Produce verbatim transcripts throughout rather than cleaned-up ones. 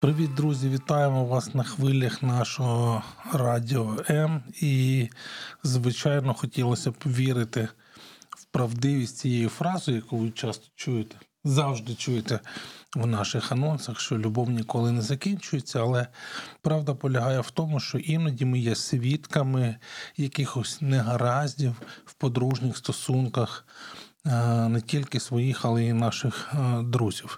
Привіт, друзі! Вітаємо вас на хвилях нашого Радіо М. І, звичайно, хотілося б вірити в правдивість цієї фрази, яку ви часто чуєте, завжди чуєте в наших анонсах, що любов ніколи не закінчується, але правда полягає в тому, що іноді ми є свідками якихось негараздів в подружніх стосунках, не тільки своїх, але й наших друзів.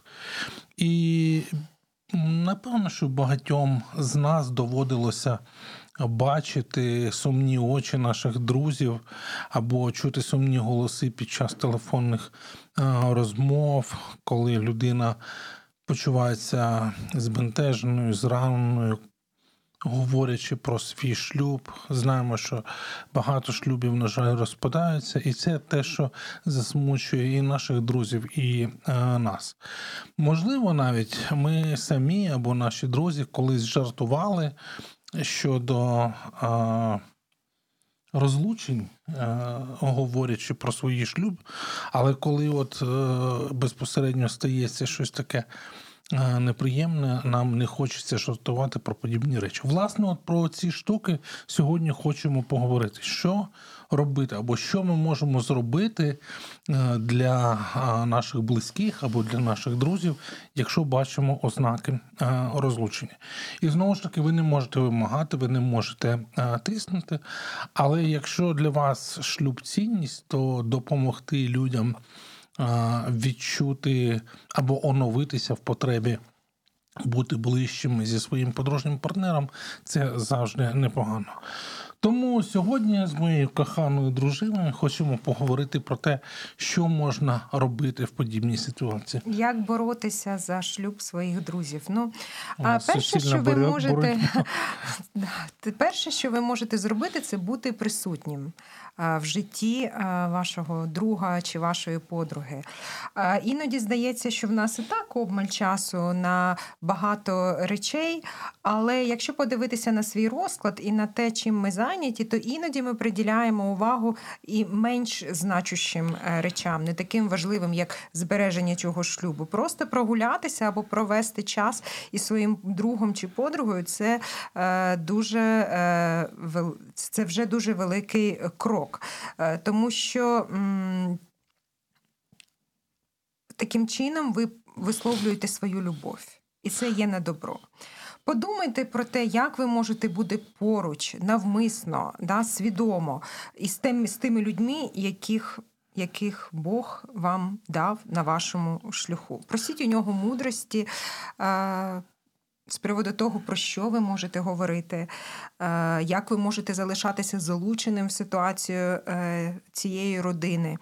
І напевно, що багатьом з нас доводилося бачити сумні очі наших друзів або чути сумні голоси під час телефонних розмов, коли людина почувається збентеженою, зраненою, говорячи про свій шлюб. Знаємо, що багато шлюбів, на жаль, розпадаються, і це те, що засмучує і наших друзів, і е, нас. Можливо, навіть ми самі або наші друзі колись жартували щодо е, розлучень, е, говорячи про свій шлюб, але коли от е, безпосередньо стається щось таке неприємне, нам не хочеться жартувати про подібні речі. Власне, от про ці штуки сьогодні хочемо поговорити. Що робити, або що ми можемо зробити для наших близьких або для наших друзів, якщо бачимо ознаки розлучення. І знову ж таки, ви не можете вимагати, ви не можете тиснути, але якщо для вас шлюб цінність, то допомогти людям відчути або оновитися в потребі бути ближчими зі своїм подружнім партнером – це завжди непогано. Тому сьогодні з моєю коханою дружиною хочемо поговорити про те, що можна робити в подібній ситуації. Як боротися за шлюб своїх друзів? Ну, а перше, що ви боротьба. можете, перше, що ви можете зробити, це бути присутнім в житті вашого друга чи вашої подруги. Іноді здається, що в нас і так обмаль часу на багато речей, але якщо подивитися на свій розклад і на те, чим ми зайняті, то іноді ми приділяємо увагу і менш значущим речам, не таким важливим, як збереження цього шлюбу. Просто прогулятися або провести час із своїм другом чи подругою – це дуже, це вже дуже великий крок. Тому що м, таким чином ви висловлюєте свою любов. І це є на добро. Подумайте про те, як ви можете бути поруч, навмисно, да, свідомо, із тими, з тими людьми, яких, яких Бог вам дав на вашому шляху. Просіть у нього мудрості, е- з приводу того, про що ви можете говорити, як ви можете залишатися залученим в ситуацію цієї родини.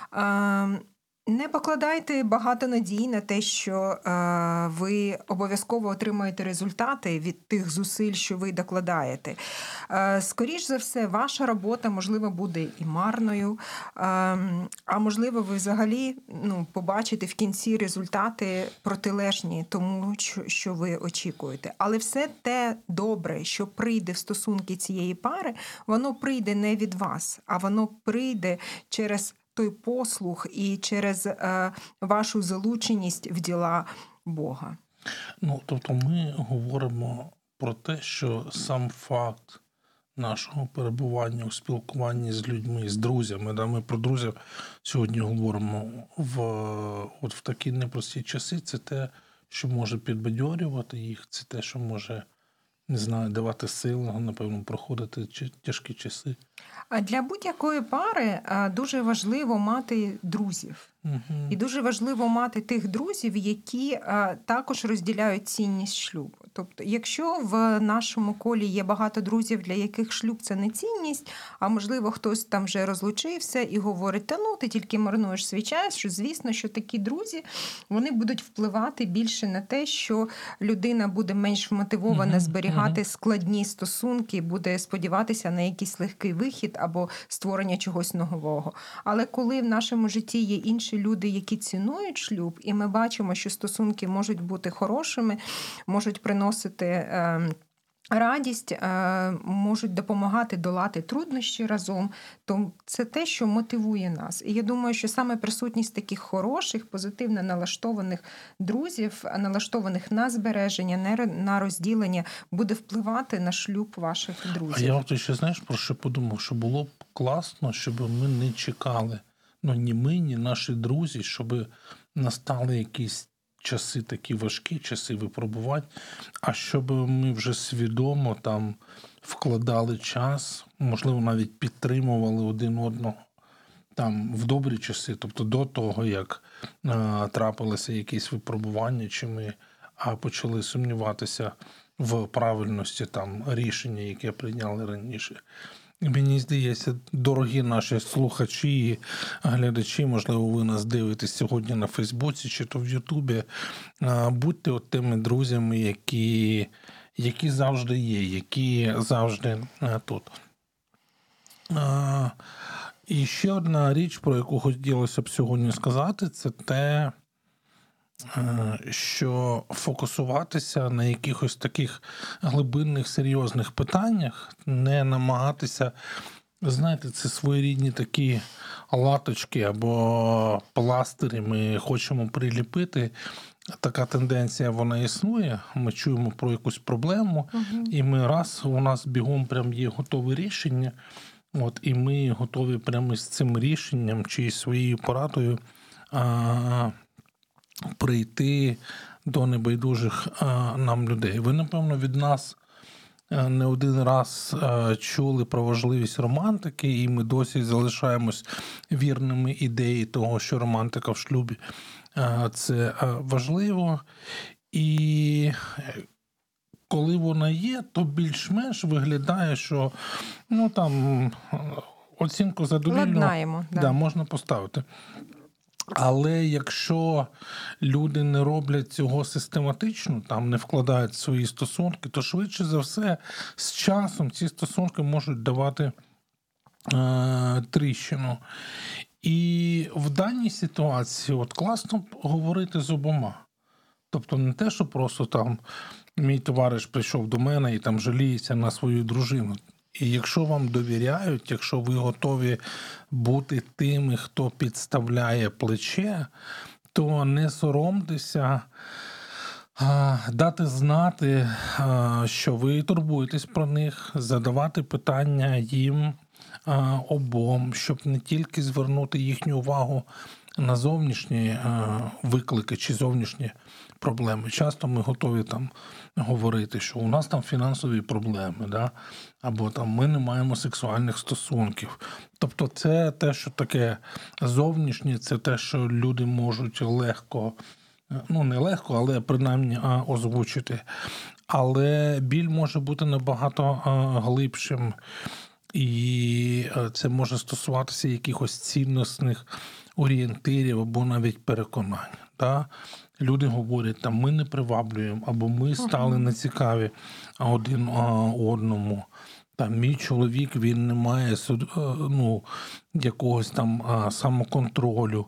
Не покладайте багато надій на те, що ви обов'язково отримаєте результати від тих зусиль, що ви докладаєте. Скоріш за все, ваша робота, можливо, буде і марною, а можливо, ви взагалі ну, побачите в кінці результати протилежні тому, що ви очікуєте. Але все те добре, що прийде в стосунки цієї пари, воно прийде не від вас, а воно прийде через той послух і через е, вашу залученість в діла Бога. Ну, тобто ми говоримо про те, що сам факт нашого перебування у спілкуванні з людьми, з друзями, да, ми про друзів сьогодні говоримо в, от в такі непрості часи, це те, що може підбадьорювати їх, це те, що може, не знаю, давати сил, напевно, проходити тяжкі часи. А для будь-якої пари дуже важливо мати друзів. Угу. І дуже важливо мати тих друзів, які також розділяють цінність шлюбу. Тобто, якщо в нашому колі є багато друзів, для яких шлюб – це не цінність, а можливо хтось там вже розлучився і говорить, та ну, ти тільки марнуєш свій час, що звісно, що такі друзі, вони будуть впливати більше на те, що людина буде менш мотивована угу. зберігати угу. складні стосунки, буде сподіватися на якийсь легкий вихід або створення чогось нового. Але коли в нашому житті є інші люди, які цінують шлюб, і ми бачимо, що стосунки можуть бути хорошими, можуть приносити е, радість, е, можуть допомагати долати труднощі разом, то це те, що мотивує нас. І я думаю, що саме присутність таких хороших, позитивно налаштованих друзів, налаштованих на збереження, не на розділення, буде впливати на шлюб ваших друзів. А я от ще, знаєш, про що подумав, що було б класно, щоб ми не чекали, ну ні ми, ні наші друзі, щоб настали якісь часи такі важкі, часи випробувань, а щоб ми вже свідомо там вкладали час, можливо, навіть підтримували один одного там в добрі часи, тобто до того, як а, трапилися якісь випробування, чи ми а, почали сумніватися в правильності там рішення, яке прийняли раніше. Мені здається, дорогі наші слухачі і глядачі, можливо, ви нас дивитесь сьогодні на Фейсбуці чи то в Ютубі, будьте от тими друзями, які, які завжди є, які завжди тут. І ще одна річ, про яку хотілося б сьогодні сказати, це те, що фокусуватися на якихось таких глибинних, серйозних питаннях, не намагатися, знаєте, це своєрідні такі латочки або пластирі ми хочемо приліпити. Така тенденція, вона існує, ми чуємо про якусь проблему, угу. і ми раз, у нас бігом прям є готове рішення, от, і ми готові прямо з цим рішенням чи своєю порадою а, прийти до небайдужих а, нам людей. Ви, напевно, від нас а, не один раз а, чули про важливість романтики, і ми досі залишаємось вірними ідеї того, що романтика в шлюбі а, це а, важливо. І коли вона є, то більш-менш виглядає, що ну там оцінку задовільно да. Да, можна поставити. Але якщо люди не роблять цього систематично, там не вкладають свої стосунки, то швидше за все з часом ці стосунки можуть давати е, тріщину. І в даній ситуації от класно говорити з обома. Тобто не те, що просто там мій товариш прийшов до мене і там жаліється на свою дружину. І якщо вам довіряють, якщо ви готові бути тими, хто підставляє плече, то не соромтеся дати знати, що ви турбуєтесь про них, задавати питання їм обом, щоб не тільки звернути їхню увагу на зовнішні виклики чи зовнішні проблеми. Часто ми готові там говорити, що у нас там фінансові проблеми, да? Або там ми не маємо сексуальних стосунків. Тобто це те, що таке зовнішнє, це те, що люди можуть легко, ну не легко, але принаймні озвучити. Але біль може бути набагато глибшим, і це може стосуватися якихось цінностних орієнтирів або навіть переконань. Да? Люди говорять, там, ми не приваблюємо, або ми стали нецікаві один одному. Там, мій чоловік, він не має ну, якогось там самоконтролю,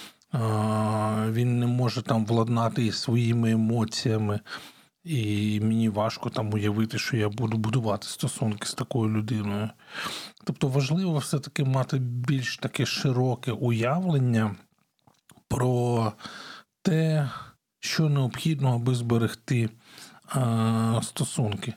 він не може там владнати своїми емоціями. І мені важко там уявити, що я буду будувати стосунки з такою людиною. Тобто важливо все-таки мати більш таке широке уявлення про те, що необхідно, аби зберегти а, стосунки.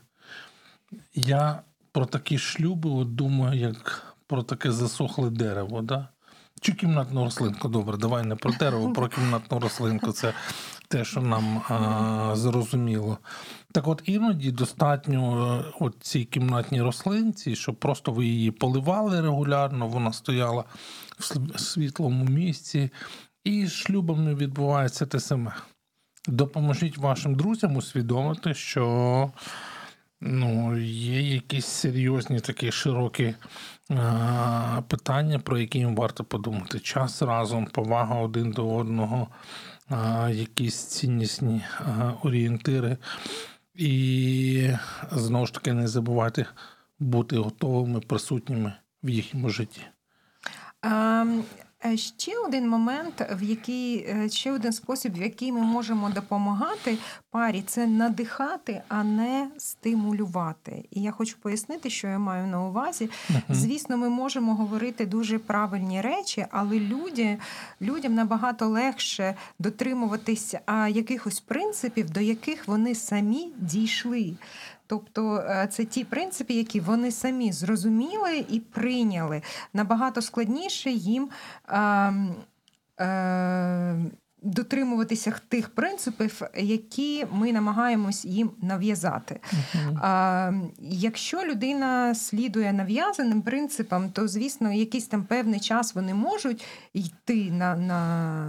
Я про такі шлюби от думаю, як про таке засохле дерево, да? Чи кімнатну рослинку? Добре, давай не про дерево, про кімнатну рослинку. Це те, що нам а, зрозуміло. Так от іноді достатньо от цій кімнатній рослинці, щоб просто ви її поливали регулярно, вона стояла в світлому місці, і з шлюбами відбувається те саме. Допоможіть вашим друзям усвідомити, що ну, є якісь серйозні такі широкі а, питання, про які їм варто подумати. Час разом, повага один до одного, а, якісь ціннісні а, орієнтири. І, знову ж таки, не забувайте бути готовими, присутніми в їхньому житті. А, Е, Ще один момент, в який е, ще один спосіб, в який ми можемо допомагати парі, це надихати, а не стимулювати. І я хочу пояснити, що я маю на увазі. Мгм. Звісно, ми можемо говорити дуже правильні речі, але люди, людям набагато легше дотримуватись а, якихось принципів, до яких вони самі дійшли. Тобто е, це ті принципи, які вони самі зрозуміли і прийняли. Набагато складніше їм е, е, дотримуватися тих принципів, які ми намагаємось їм нав'язати. Мгм. А, якщо людина слідує нав'язаним принципам, то, звісно, якийсь там певний час вони можуть йти на, на,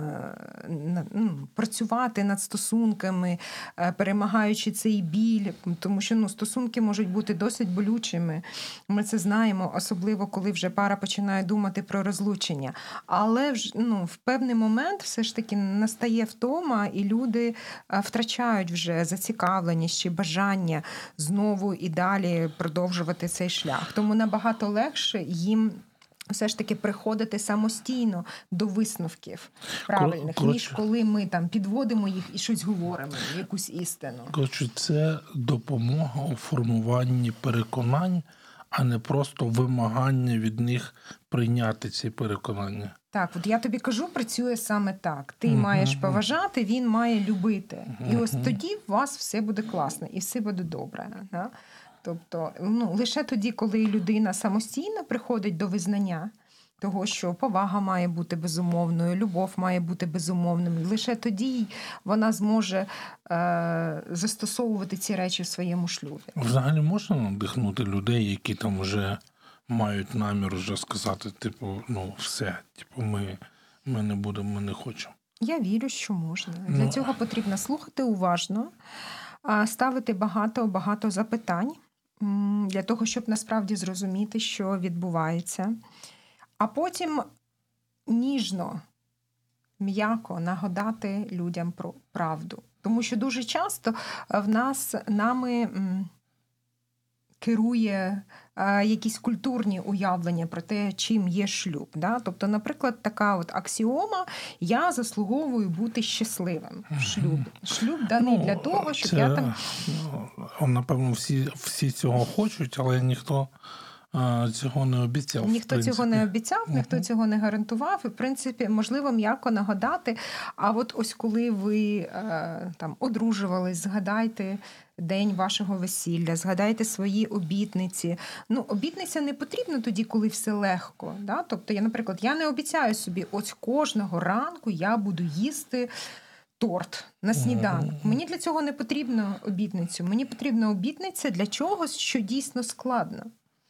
на ну, працювати над стосунками, е, перемагаючи цей біль, тому що ну, стосунки можуть бути досить болючими. Ми це знаємо, особливо коли вже пара починає думати про розлучення. Але вже, ну, в певний момент все ж таки настає втома, і люди е, втрачають вже зацікавленість чи бажання знову і далі продовжувати цей шлях. Тому набагато легше їм все ж таки приходити самостійно до висновків правильних, Коротше- ніж коли ми там підводимо їх і щось говоримо, якусь істину. Коротше, це допомога у формуванні переконань, а не просто вимагання від них прийняти ці переконання. Так, от я тобі кажу, працює саме так. Ти Мгм. маєш поважати, він має любити. І ось Мгм. тоді у вас все буде класно і все буде добре. Да? Тобто, ну, лише тоді, коли людина самостійно приходить до визнання того, що повага має бути безумовною, любов має бути безумовною, лише тоді вона зможе е- застосовувати ці речі в своєму шлюбі. Взагалі можна надихнути людей, які там вже мають намір вже сказати, типу, ну все, типу, ми, ми не будемо, ми не хочемо. Я вірю, що можна. Для Ну. цього потрібно слухати уважно, а, ставити багато-багато запитань м, для того, щоб насправді зрозуміти, що відбувається. А потім ніжно, м'яко нагадати людям про правду. Тому що дуже часто в нас нами м, керує е, якісь культурні уявлення про те, чим є шлюб. Да? Тобто, наприклад, така от аксіома: я заслуговую бути щасливим в шлюбі. Шлюб даний для того, щоб це, я там. ну, напевно, всі, всі цього хочуть, але ніхто а, цього не обіцяв. в Ніхто цього принципі. не обіцяв, ніхто Мгм. цього не гарантував. І, в принципі, можливо, м'яко нагадати. А от ось коли ви е, там одружувались, згадайте день вашого весілля, згадайте свої обітниці. Ну, обітниця не потрібна тоді, коли все легко. Да? Тобто, я, наприклад, я не обіцяю собі, ось кожного ранку я буду їсти торт на сніданок. Мені для цього не потрібно обітницю. Мені потрібна обітниця для чогось, що дійсно складно.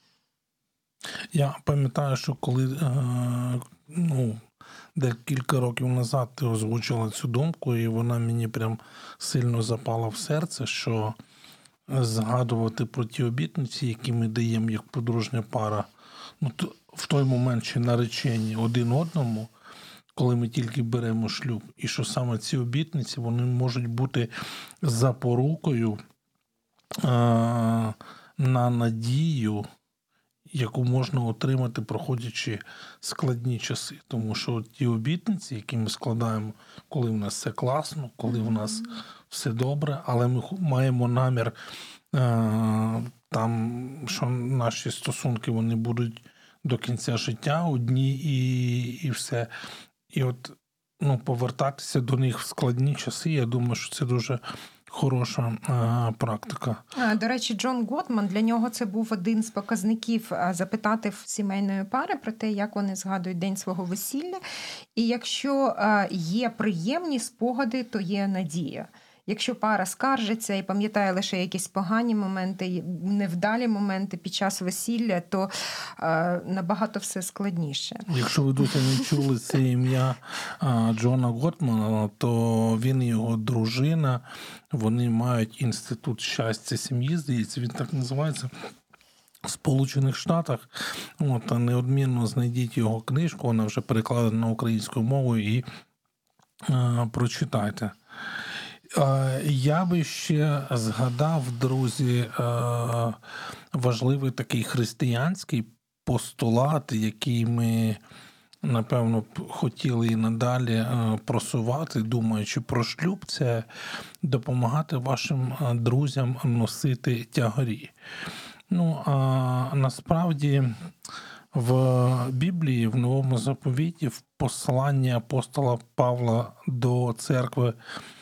Я пам'ятаю, що коли е, ну, декілька років назад ти озвучила цю думку, і вона мені прям сильно запала в серце, що згадувати про ті обітниці, які ми даємо як подружня пара, ну, то в той момент ще наречені один одному, коли ми тільки беремо шлюб, і що саме ці обітниці, вони можуть бути запорукою е, на надію, яку можна отримати, проходячи складні часи. Тому що ті обітниці, які ми складаємо, коли в нас все класно, коли в нас все добре, але ми ху- маємо намір, е, там, що наші стосунки вони будуть до кінця життя одні і, і все. І от ну, повертатися до них в складні часи, я думаю, що це дуже хороша е, практика. А, До речі, Джон Готман, для нього це був один з показників а, запитати в сімейної пари про те, як вони згадують день свого весілля. І якщо а, є приємні спогади, то є надія. Якщо пара скаржиться і пам'ятає лише якісь погані моменти, невдалі моменти під час весілля, то е, набагато все складніше. Якщо ви досі не чули це ім'я а, Джона Готмана, то він і його дружина, вони мають інститут щастя сім'ї, здається, він так називається, в Сполучених Штатах. От, а неодмінно знайдіть його книжку, вона вже перекладена на українську мову, і а, прочитайте. Я би ще згадав, друзі, важливий такий християнський постулат, який ми напевно, б хотіли і надалі просувати, думаючи про шлюб, це допомагати вашим друзям носити тягарі. Ну, а насправді в Біблії, в Новому Заповіті, в посланні апостола Павла до церкви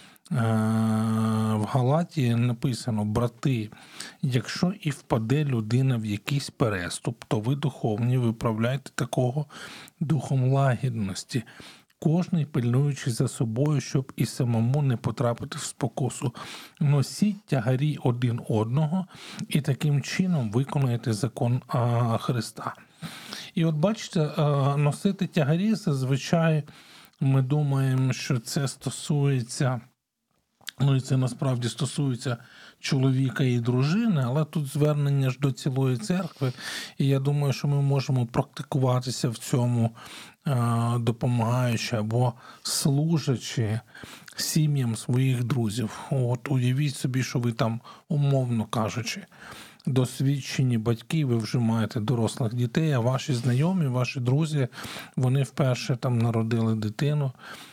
в Галатії написано: «Брати, якщо і впаде людина в якийсь переступ, то ви духовні, виправляйте такого духом лагідності, кожний пильнуючи за собою, щоб і самому не потрапити в спокусу. Носіть тягарі один одного, і таким чином виконуєте закон Христа». І от бачите, носити тягарі зазвичай ми думаємо, що це стосується, ну і це насправді стосується чоловіка і дружини, але тут звернення ж до цілої церкви, і я думаю, що ми можемо практикуватися в цьому, допомагаючи або служачи сім'ям своїх друзів. От уявіть собі, що ви там, умовно кажучи, досвідчені батьки, ви вже маєте дорослих дітей, а ваші знайомі, ваші друзі, вони вперше там народили дитину,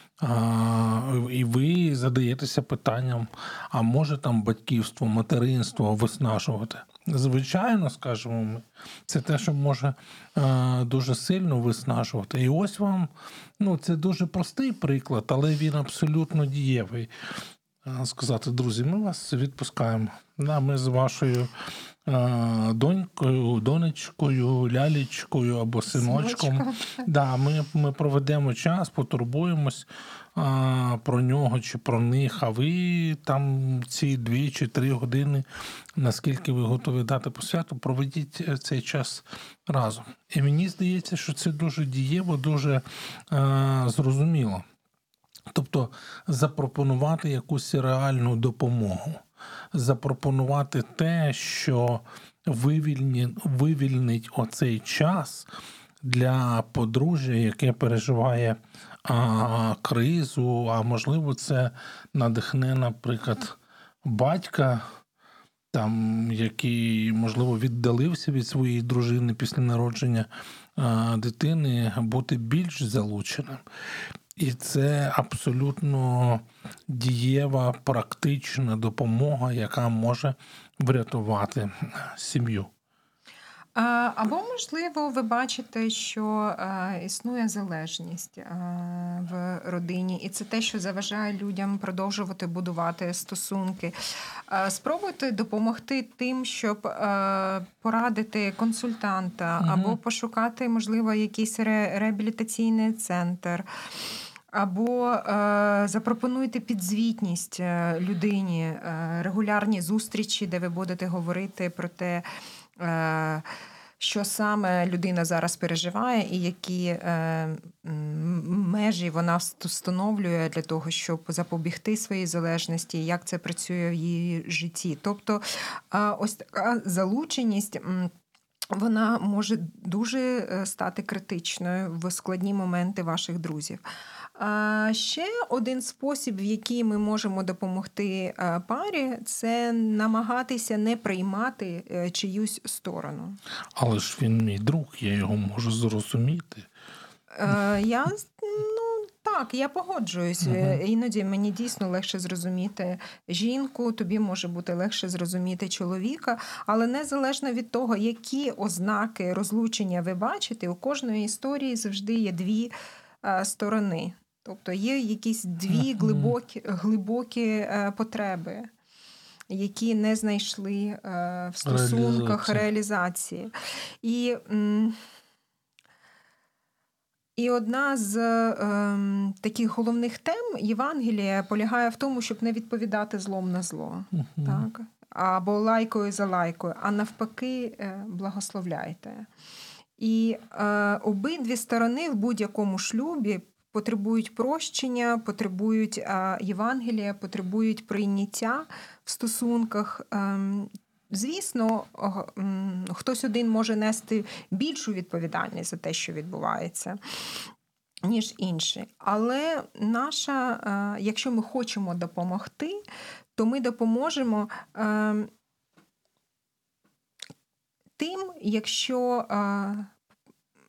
а, і ви задаєтеся питанням, а може там батьківство, материнство виснажувати? Звичайно, скажемо ми, це те, що може а, дуже сильно виснажувати. І ось вам, ну, це дуже простий приклад, але він абсолютно дієвий. Сказати: друзі, ми вас відпускаємо. Да, ми з вашою а, донькою, донечкою, лялечкою або синочком. Да, ми, ми проведемо час, потурбуємось а, про нього чи про них, а ви там ці дві чи три години, наскільки ви готові дати по святу, проведіть цей час разом. І мені здається, що це дуже дієво, дуже а, зрозуміло. Тобто запропонувати якусь реальну допомогу, запропонувати те, що вивільні, вивільнить оцей час для подружжя, яке переживає а, кризу, а можливо це надихне, наприклад, батька, там, який, можливо, віддалився від своєї дружини після народження а, дитини, бути більш залученим. І це абсолютно дієва, практична допомога, яка може врятувати сім'ю. Або, можливо, ви бачите, що існує залежність в родині, і це те, що заважає людям продовжувати будувати стосунки. Спробуйте допомогти тим, щоб порадити консультанта, угу. або пошукати, можливо, якийсь реабілітаційний центр, або е, запропонуйте підзвітність людині, е, регулярні зустрічі, де ви будете говорити про те, е, що саме людина зараз переживає і які е, межі вона встановлює для того, щоб запобігти своїй залежності, як це працює в її житті. Тобто е, ось така залученість, вона може дуже стати критичною в складні моменти ваших друзів. А ще один спосіб, в який ми можемо допомогти парі, це намагатися не приймати чиюсь сторону. Але ж він мій друг, я його можу зрозуміти. Я, ну, так, я погоджуюсь. Угу. Іноді мені дійсно легше зрозуміти жінку, тобі може бути легше зрозуміти чоловіка, але незалежно від того, які ознаки розлучення ви бачите, у кожної історії завжди є дві сторони. Тобто є якісь дві глибокі, глибокі потреби, які не знайшли в стосунках реалізації. І, і одна з е, таких головних тем Євангелія полягає в тому, щоб не відповідати злом на зло. Uh-huh. Так? Або лайкою за лайкою, а навпаки благословляйте. І е, обидві сторони в будь-якому шлюбі потребують прощення, потребують е, Євангелія, потребують прийняття в стосунках. Е, звісно, е, е, хтось один може нести більшу відповідальність за те, що відбувається, ніж інший. Але наша, е, якщо ми хочемо допомогти, то ми допоможемо е, тим, якщо е,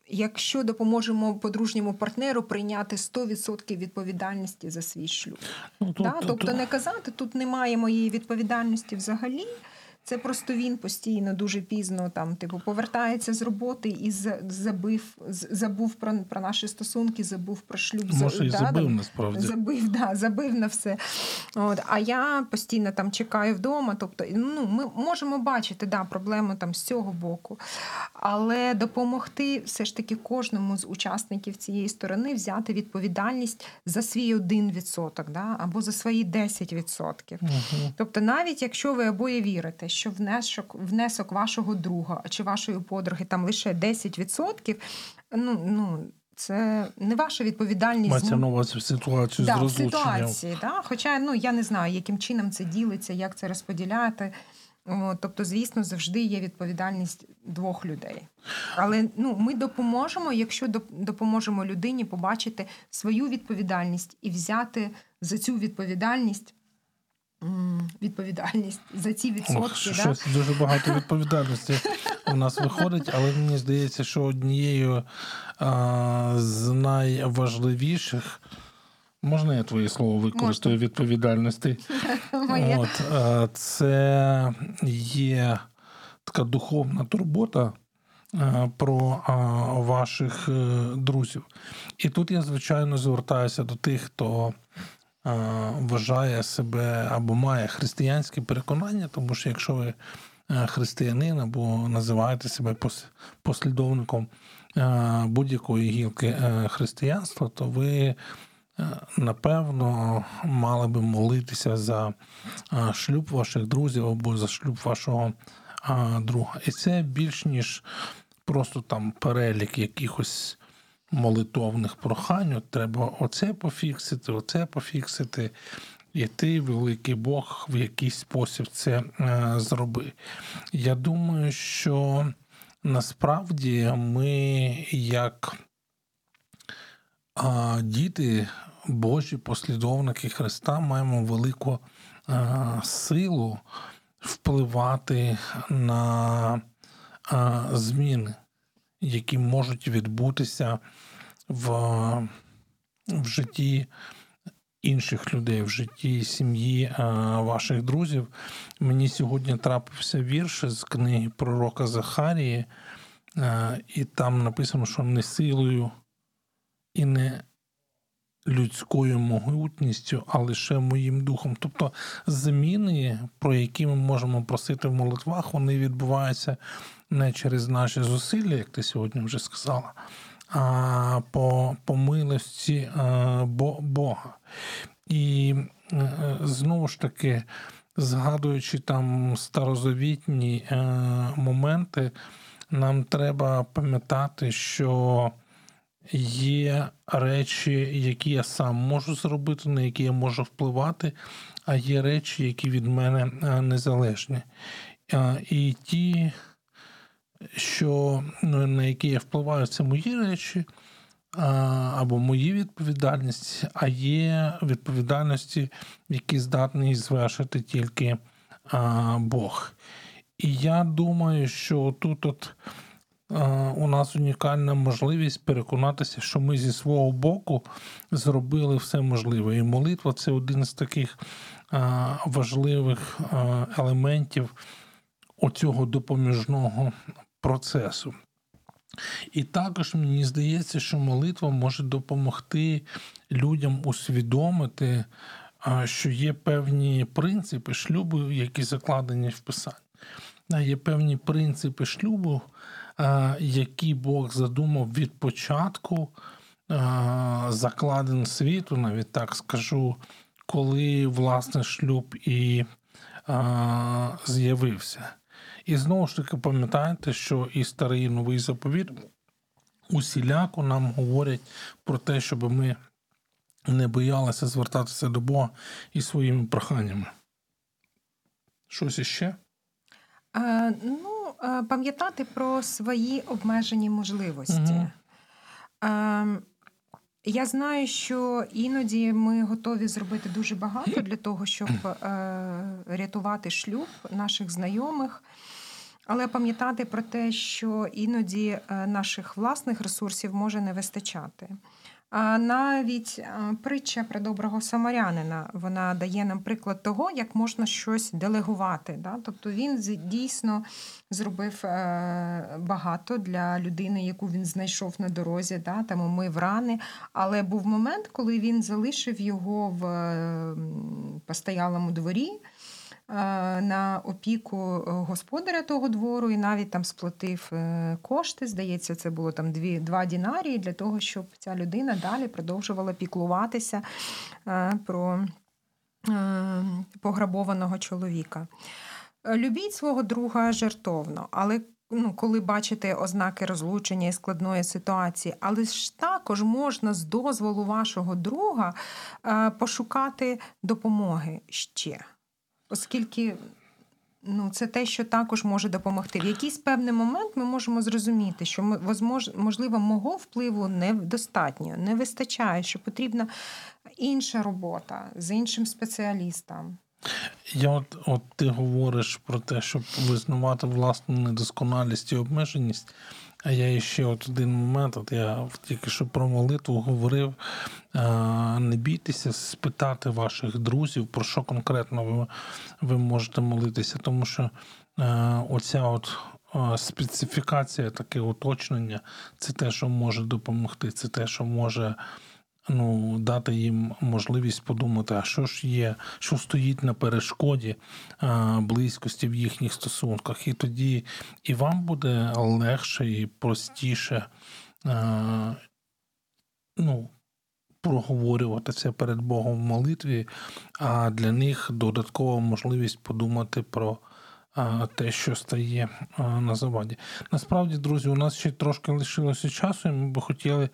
якщо допоможемо подружньому партнеру прийняти сто відсотків відповідальності за свій шлюб. Ну, тут, да? тут, Тобто тут... не казати, тут немає моєї відповідальності взагалі. Це просто він постійно дуже пізно там, типу, повертається з роботи і забив, забув про, про наші стосунки, забув про шлюб. Може, і да, забив, там, насправді. Забив, да, забив на все. От, а я постійно там чекаю вдома. Тобто, ну, ми можемо бачити, да, проблему там з цього боку. Але допомогти все ж таки кожному з учасників цієї сторони взяти відповідальність за свій один відсоток, да, або за свої десять відсотків. Угу. Тобто, навіть якщо ви обоє вірите, що внесок, внесок вашого друга чи вашої подруги там лише десять відсотків, ну, ну, це не ваша відповідальність. Мається на увазі в ситуацію да, з розлученням. В ситуації, да? Хоча, ну, я не знаю, яким чином це ділиться, як це розподіляти. От, тобто, звісно, завжди є відповідальність двох людей. Але ну, ми допоможемо, якщо допоможемо людині побачити свою відповідальність і взяти за цю відповідальність відповідальність за ці відсотки. Ох, щось да? Дуже багато відповідальності у нас виходить, але мені здається, що однією а, з найважливіших, можна я твоє слово використаю, відповідальності? От, а, це є така духовна турбота а, про а, ваших а, друзів. І тут я, звичайно, звертаюся до тих, хто вважає себе або має християнське переконання, тому що якщо ви християнин або називаєте себе послідовником будь-якої гілки християнства, то ви, напевно, мали би молитися за шлюб ваших друзів або за шлюб вашого друга. І це більш ніж просто там перелік якихось молитовних прохань, от треба оце пофіксити, оце пофіксити, і ти, великий Бог, в якийсь спосіб це е, зроби. Я думаю, що насправді ми, як е, діти Божі, послідовники Христа, маємо велику е, силу впливати на е, зміни, які можуть відбутися в, в житті інших людей, в житті сім'ї ваших друзів. Мені сьогодні трапився вірш з книги пророка Захарії, і там написано, що не силою і не людською могутністю, а лише моїм духом. Тобто зміни, про які ми можемо просити в молитвах, вони відбуваються не через наші зусилля, як ти сьогодні вже сказала, а по, по милості Бога. І знову ж таки, згадуючи там старозавітні моменти, нам треба пам'ятати, що є речі, які я сам можу зробити, на які я можу впливати, а є речі, які від мене незалежні. І ті, що, ну, на які я впливаю, це мої речі або мої відповідальності, а є відповідальності, які здатний звершити тільки Бог. І я думаю, що тут от у нас унікальна можливість переконатися, що ми зі свого боку зробили все можливе. І молитва – це один з таких важливих елементів оцього допоміжного процесу. І також мені здається, що молитва може допомогти людям усвідомити, що є певні принципи шлюбу, які закладені в Писанні. Є певні принципи шлюбу, які Бог задумав від початку закладин світу, навіть так скажу, коли, власне, шлюб і з'явився. І знову ж таки пам'ятаєте, що і старий, і новий заповіт усіляко нам говорять про те, щоб ми не боялися звертатися до Бога із своїми проханнями. Щось іще? А, ну, пам'ятати про свої обмежені можливості. Угу. А, я знаю, що іноді ми готові зробити дуже багато для того, щоб е, рятувати шлюб наших знайомих. Але пам'ятати про те, що іноді наших власних ресурсів може не вистачати. А навіть притча про доброго самарянина, вона дає нам приклад того, як можна щось делегувати. Да? Тобто він дійсно зробив багато для людини, яку він знайшов на дорозі, да? Там умив рани. Але був момент, коли він залишив його в постоялому дворі на опіку господаря того двору і навіть там сплатив кошти, здається, це було там дві, два дінарії для того, щоб ця людина далі продовжувала піклуватися про пограбованого чоловіка. Любіть свого друга жертовно, але ну, коли бачите ознаки розлучення і складної ситуації, але ж також можна з дозволу вашого друга пошукати допомоги ще. Оскільки ну, це те, що також може допомогти. В якийсь певний момент ми можемо зрозуміти, що, можливо, мого впливу недостатньо, не вистачає, що потрібна інша робота з іншим спеціалістом. Я от, от ти говориш про те, щоб визнавати власну недосконалість і обмеженість. А я ще от один момент, от я тільки що про молитву говорив, не бійтеся спитати ваших друзів, про що конкретно ви, ви можете молитися, тому що оця от специфікація, таке уточнення, це те, що може допомогти, це те, що може ну, дати їм можливість подумати, а що ж є, що стоїть на перешкоді а, близькості в їхніх стосунках. І тоді і вам буде легше і простіше а, ну, проговорювати це перед Богом в молитві, а для них додаткова можливість подумати про а, те, що стає а, на заваді. Насправді, друзі, у нас ще трошки лишилося часу, і ми б хотіли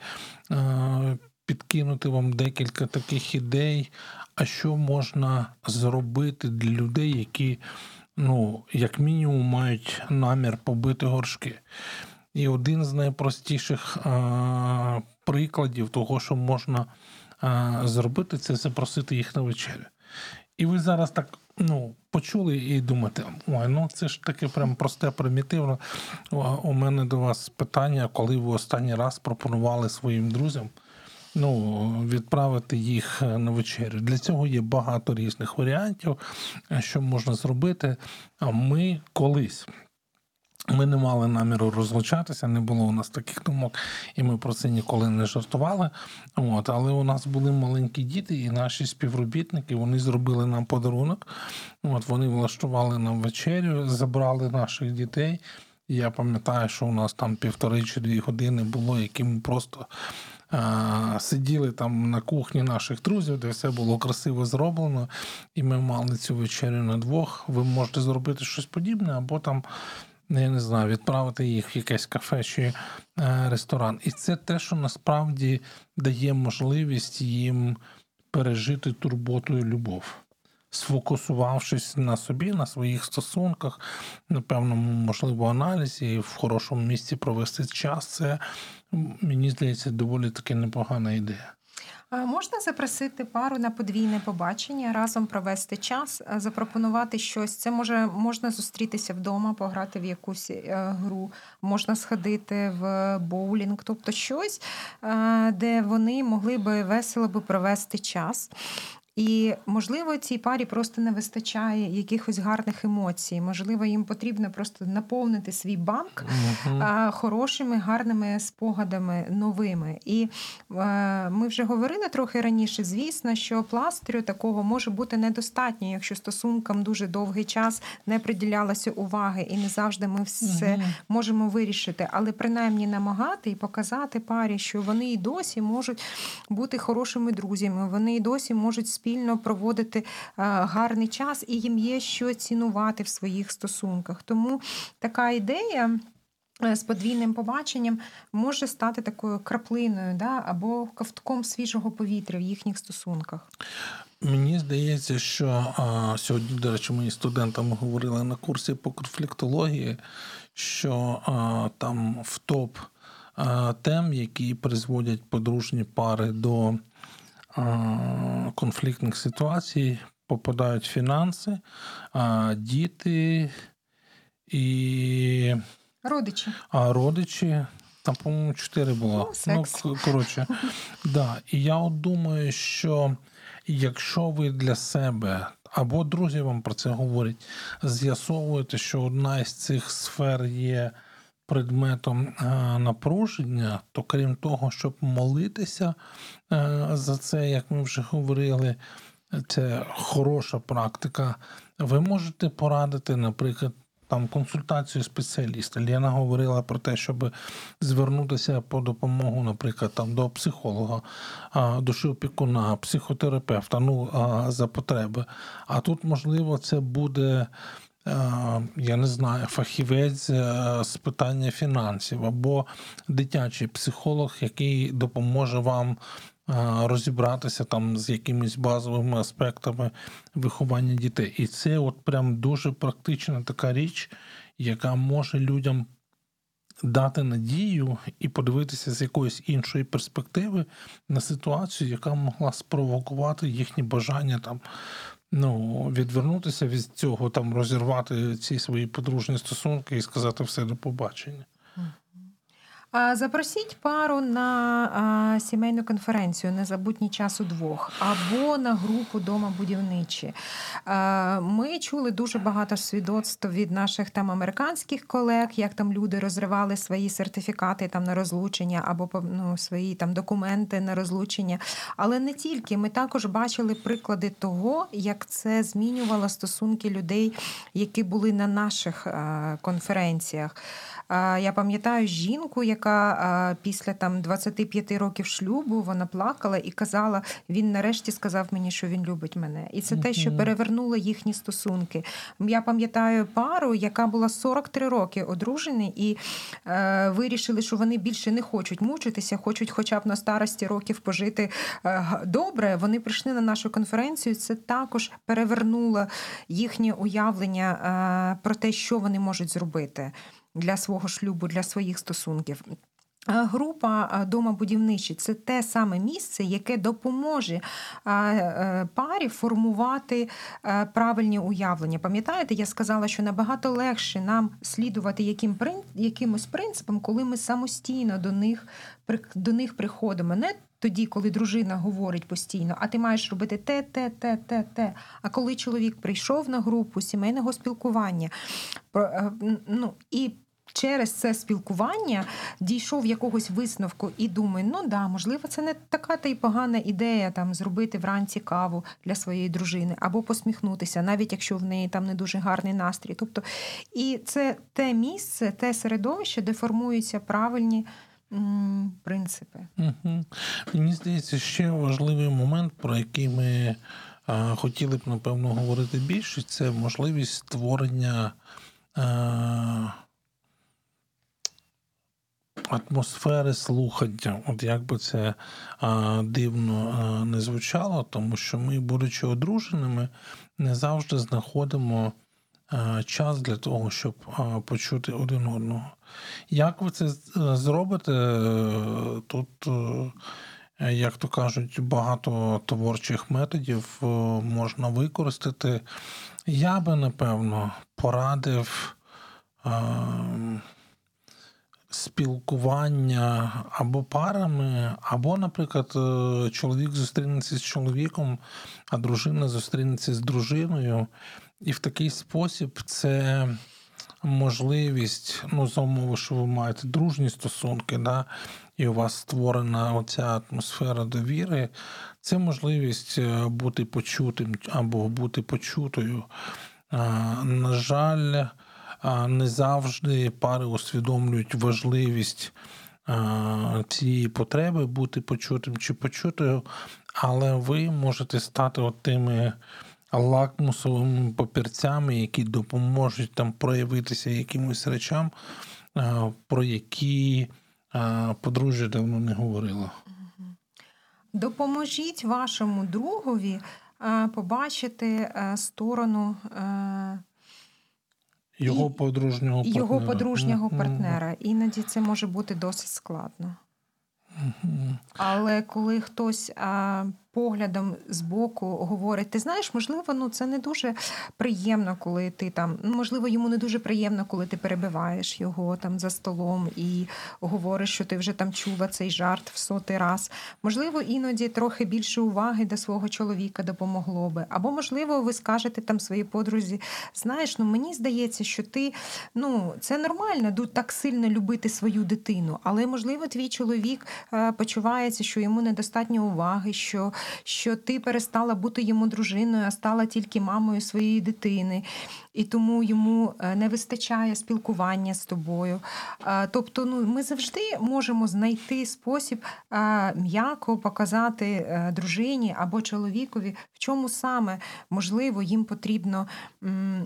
а, підкинути вам декілька таких ідей, а що можна зробити для людей, які, ну, як мінімум, мають намір побити горшки. І один з найпростіших а, прикладів того, що можна а, зробити, це запросити їх на вечерю. І ви зараз так, ну, почули і думаєте, ой, ну це ж таке прям просте, примітивно. У мене до вас питання, коли ви останній раз пропонували своїм друзям ну, відправити їх на вечерю. Для цього є багато різних варіантів, що можна зробити. А ми колись, ми не мали наміру розлучатися, не було у нас таких думок, і ми про це ніколи не жартували. От, але у нас були маленькі діти, і наші співробітники, вони зробили нам подарунок. От, вони влаштували нам вечерю, забрали наших дітей. Я пам'ятаю, що у нас там півтори чи дві години було, які ми просто а, сиділи там на кухні наших друзів, де все було красиво зроблено, і ми мали цю вечерю на двох. Ви можете зробити щось подібне, або там, я не знаю, відправити їх в якесь кафе чи ресторан. І це те, що насправді дає можливість їм пережити турботу і любов. Сфокусувавшись на собі, на своїх стосунках, на певному, можливо, аналізі, в хорошому місці провести час, це, мені здається, доволі таки непогана ідея. Можна запросити пару на подвійне побачення, разом провести час, запропонувати щось. Це може можна зустрітися вдома, пограти в якусь гру, можна сходити в боулінг, тобто щось, де вони могли би весело би провести час. І, можливо, цій парі просто не вистачає якихось гарних емоцій. Можливо, їм потрібно просто наповнити свій банк uh-huh. хорошими, гарними спогадами, новими. І е, ми вже говорили трохи раніше, звісно, що пластирю такого може бути недостатньо, якщо стосункам дуже довгий час не приділялося уваги, і не завжди ми все uh-huh. можемо вирішити. Але принаймні намагати і показати парі, що вони і досі можуть бути хорошими друзями, вони і досі можуть спільно проводити гарний час, і їм є що цінувати в своїх стосунках. Тому така ідея з подвійним побаченням може стати такою краплиною, да, або ковтком свіжого повітря в їхніх стосунках. Мені здається, що а, сьогодні, до речі, мої студентами говорили на курсі по конфліктології, що а, там в топ а, тем, які призводять подружні пари до конфліктних ситуацій, попадають фінанси, діти і Родичі. а родичі, там, по-моєму, чотири було. Ну, секс. Ну, коротше, да. І я от думаю, що якщо ви для себе, або друзі вам про це говорять, з'ясовуєте, що одна із цих сфер є предметом напруження, то крім того, щоб молитися за це, як ми вже говорили, це хороша практика, ви можете порадити, наприклад, там консультацію спеціаліста. Лена говорила про те, щоб звернутися по допомогу, наприклад, там до психолога, душеопікуна, психотерапевта, ну, за потреби. А тут, можливо, це буде, я не знаю, фахівець з питання фінансів або дитячий психолог, який допоможе вам розібратися там з якимись базовими аспектами виховання дітей. І це от прям дуже практична така річ, яка може людям дати надію і подивитися з якоїсь іншої перспективи на ситуацію, яка могла спровокувати їхні бажання там, ну, відвернутися від цього, там, розірвати ці свої подружні стосунки і сказати все, до побачення. Запросіть пару на сімейну конференцію «Незабутній час удвох» або на групу «Дома будівничі». Ми чули дуже багато свідоцтв від наших там американських колег, як там люди розривали свої сертифікати там на розлучення або ну, свої там документи на розлучення. Але не тільки. Ми також бачили приклади того, як це змінювало стосунки людей, які були на наших конференціях. Я пам'ятаю жінку, яка після там двадцяти п'яти років шлюбу, вона плакала і казала, він нарешті сказав мені, що він любить мене. І це те, що перевернуло їхні стосунки. Я пам'ятаю пару, яка була сорок три роки одружені, і е, вирішили, що вони більше не хочуть мучитися, хочуть хоча б на старості років пожити е, добре. Вони прийшли на нашу конференцію, це також перевернуло їхнє уявлення е, про те, що вони можуть зробити для свого шлюбу, для своїх стосунків. Група «Дома будівничі» – це те саме місце, яке допоможе парі формувати правильні уявлення. Пам'ятаєте, я сказала, що набагато легше нам слідувати яким, якимось принципам, коли ми самостійно до них, до них приходимо. Не тоді, коли дружина говорить постійно, а ти маєш робити те, те, те, те, те. А коли чоловік прийшов на групу сімейного спілкування, ну, і через це спілкування дійшов якогось висновку і думає, ну да, можливо, це не така та й погана ідея там зробити вранці каву для своєї дружини або посміхнутися, навіть якщо в неї там не дуже гарний настрій. Тобто, і це те місце, те середовище, де формуються правильні м, принципи. Угу. Мені здається, ще важливий момент, про який ми а, хотіли б, напевно, говорити більше, це можливість створення а, атмосфери слухання. От як би це а, дивно а, не звучало, тому що ми, будучи одруженими, не завжди знаходимо а, час для того, щоб а, почути один одного. Як ви це зробите? Тут, як то кажуть, багато творчих методів можна використати. Я би, напевно, порадив а, спілкування або парами, або, наприклад, чоловік зустрінеться з чоловіком, а дружина зустрінеться з дружиною. І в такий спосіб це можливість, ну, за умови, що ви маєте дружні стосунки, да, і у вас створена оця атмосфера довіри, це можливість бути почутим або бути почутою. На жаль, не завжди пари усвідомлюють важливість цієї потреби бути почутим чи почутою, але ви можете стати от тими лакмусовими папірцями, які допоможуть там проявитися якимось речам, про які подружжя давно не говорило. Допоможіть вашому другові побачити сторону його подружнього партнера. Його подружнього партнера. Іноді це може бути досить складно. Угу. Але коли хтось а, поглядом збоку говорить, ти знаєш, можливо, ну це не дуже приємно, коли ти там, ну, можливо, йому не дуже приємно, коли ти перебиваєш його там за столом і говориш, що ти вже там чула цей жарт в сотий раз. Можливо, іноді трохи більше уваги до свого чоловіка допомогло би. Або, можливо, ви скажете там своїй подрузі, знаєш, ну мені здається, що ти, ну, це нормально, так сильно любити свою дитину, але, можливо, твій чоловік е, почувається, що йому недостатньо уваги, що, що ти перестала бути йому дружиною, а стала тільки мамою своєї дитини, і тому йому не вистачає спілкування з тобою. Е, тобто, ну, ми завжди можемо знайти спосіб е, м'яко показати е, дружині або чоловікові, в чому саме, можливо, їм потрібно м,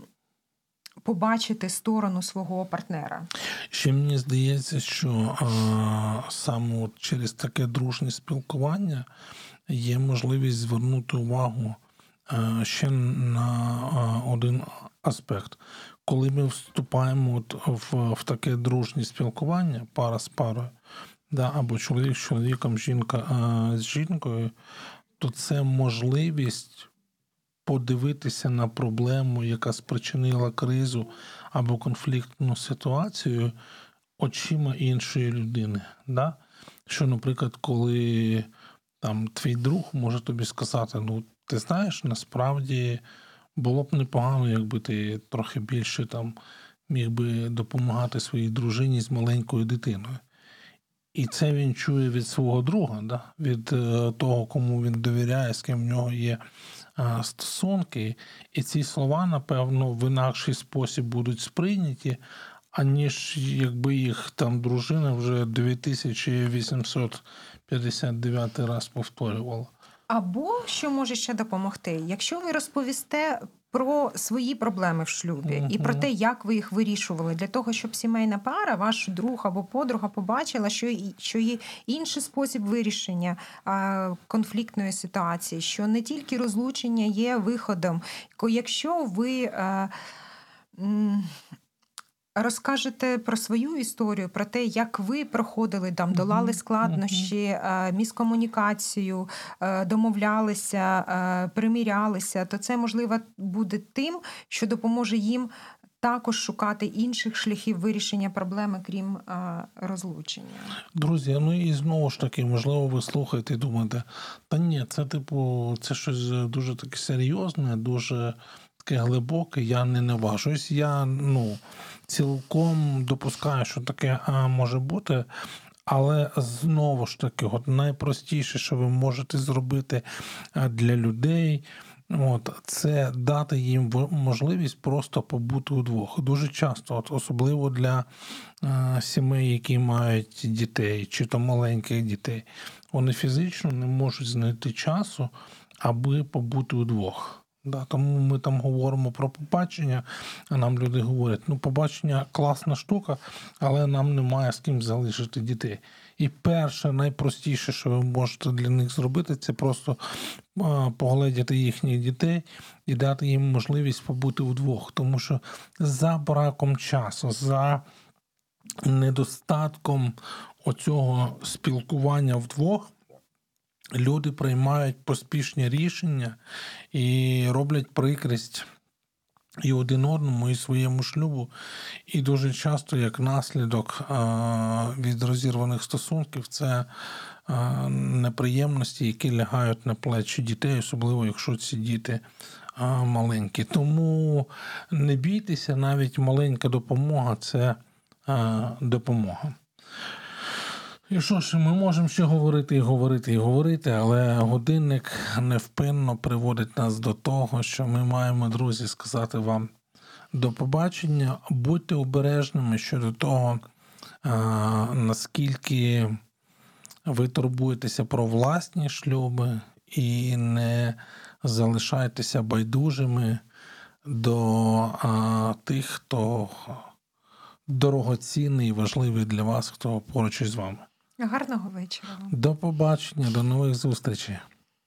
побачити сторону свого партнера. Ще мені здається, що а, саме от через таке дружнє спілкування є можливість звернути увагу а, ще на а, один аспект. Коли ми вступаємо от в, в таке дружнє спілкування, пара з парою, да, або чоловік з чоловіком, жінка а, з жінкою, то це можливість подивитися на проблему, яка спричинила кризу або конфліктну ситуацію очима іншої людини. Да? Що, наприклад, коли там твій друг може тобі сказати, ну, ти знаєш, насправді було б непогано, якби ти трохи більше там міг би допомагати своїй дружині з маленькою дитиною. І це він чує від свого друга, да? Від того, кому він довіряє, з ким в нього є стосунки. І ці слова, напевно, в інакший спосіб будуть сприйняті, аніж якби їх там дружина вже дві тисячі вісімсот п'ятдесят дев'ятий раз повторювала. Або, що може ще допомогти, якщо ви розповісте про свої проблеми в шлюбі uh-huh. і про те, як ви їх вирішували, для того, щоб сімейна пара, ваш друг або подруга побачила, що, що є інший спосіб вирішення а, конфліктної ситуації, що не тільки розлучення є виходом. Якщо ви а, м- розкажете про свою історію, про те, як ви проходили, там, долали складнощі, міскомунікацію, домовлялися, примирялися, то це, можливо, буде тим, що допоможе їм також шукати інших шляхів вирішення проблеми, крім розлучення. Друзі, ну і знову ж таки, можливо, ви слухаєте і думаєте, та ні, це, типу, це щось дуже таке серйозне, дуже таке глибоке, я не наважуюсь, я, ну, цілком допускаю, що таке а, може бути, але знову ж таки, от найпростіше, що ви можете зробити для людей, от, це дати їм можливість просто побути удвох. Дуже часто, от, особливо для а, сімей, які мають дітей, чи то маленьких дітей, вони фізично не можуть знайти часу, аби побути удвох. Да, тому ми там говоримо про побачення, а нам люди говорять, ну, побачення – класна штука, але нам немає з ким залишити дітей. І перше, найпростіше, що ви можете для них зробити, це просто погледіти їхніх дітей і дати їм можливість побути вдвох. Тому що за браком часу, за недостатком оцього спілкування вдвох, люди приймають поспішні рішення і роблять прикрість і один одному, і своєму шлюбу. І дуже часто, як наслідок від розірваних стосунків, це неприємності, які лягають на плечі дітей, особливо, якщо ці діти маленькі. Тому не бійтеся, навіть маленька допомога – це допомога. І що ж, ми можемо ще говорити і говорити і говорити, але годинник невпинно приводить нас до того, що ми маємо, друзі, сказати вам до побачення. Будьте обережними щодо того, наскільки ви турбуєтеся про власні шлюби і не залишайтеся байдужими до тих, хто дорогоцінний і важливий для вас, хто поруч із вами. Гарного вечора. До побачення, до нових зустрічей.